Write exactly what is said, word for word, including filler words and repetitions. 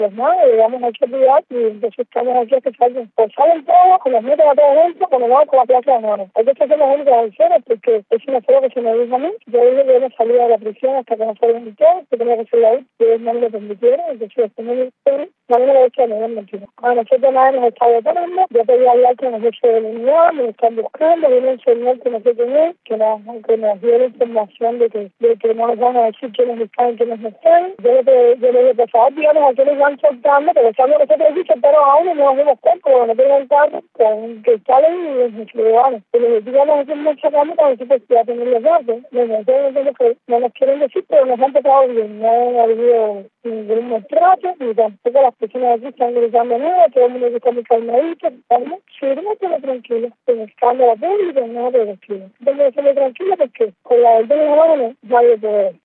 Pues nada, llegamos a ocho días y entonces estamos aquí a que salgan. Pues salen todos, con los nietos a todos juntos, con el con la plaza de honor. Hay que hacer las únicas acciones porque es una prueba que se me dijo a mí. Yo dije que yo no salía de la prisión hasta que no se lo invitó, que tenía que ser la última, que ellos no me lo permitieron, entonces después me dijeron, no me lo he hecho a nivel mentira. A nosotros nadie nos está detenendo, yo pedí hablar con el jefe de la unidad, me lo están buscando, viene un señor que no sé quién es, que nos, que nos dio la información de que, de que no nos van a decir quiénes están y quiénes no están. Yo le, yo le dije, por favor, díganos a quiénes van soltando, pero estamos nosotros aquí soltaron a uno y no nos vimos cuenta, porque no tienen carro con que salen y nos ciudadanos. Y les digamos a quién nos sacamos para decir que ya tienen los datos. No, no, no, que no nos quieren decir, pero nos han tocado bien, no ha habido ningún maltrato, ni tampoco las personas aquí están gritando nada, todo el mundo está muy calmadito, estamos firmes pero tranquilos, sin escándalo público, nada de tranquilo. Entonces, tranquilo porque con la orden de la mano nadie puede.